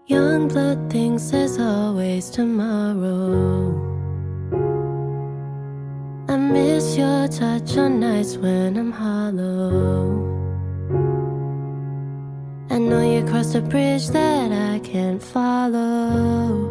Young blood thinks there's always tomorrow. I miss your touch on nights when I'm hollow. I know you crossed a bridge that I can't follow.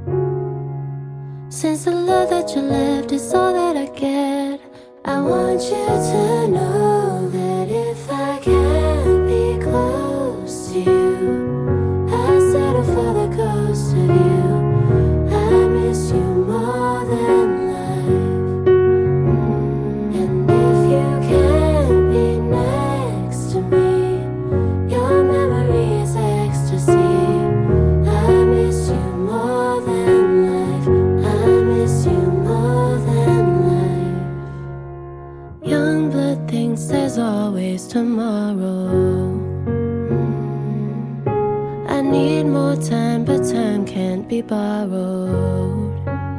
Since the love that you left is all that I get, I want you to know that if I can't be close to you, I settle for the ghost of you. I miss you more than life. And if you can't be next to me, your memory is ecstasy. I miss you more than life. I miss you more than life. Young blood thinks there's always tomorrow. I need more time, but time can't be borrowed.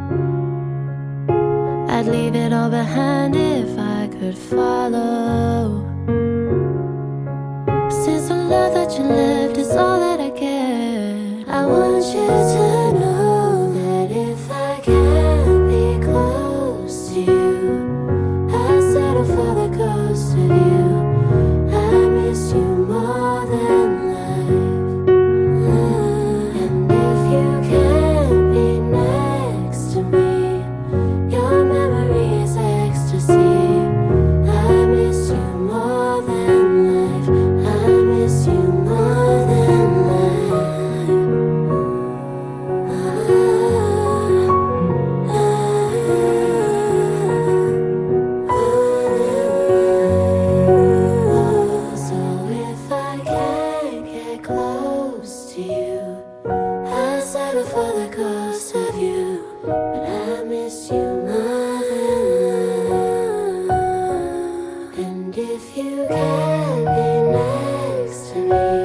I'd leave it all behind if I could follow. Since the love that you left is all that I get, I want you to know that if I can't be close to you, I settle for the ghost of you. I miss you more than life. And if you can't be next to me, your memory is ecstasy. I miss you more than life. I miss you more than life. So if I can't get close to you, I settle for the ghost of you. But I miss you more than life. And if you can't be next to me,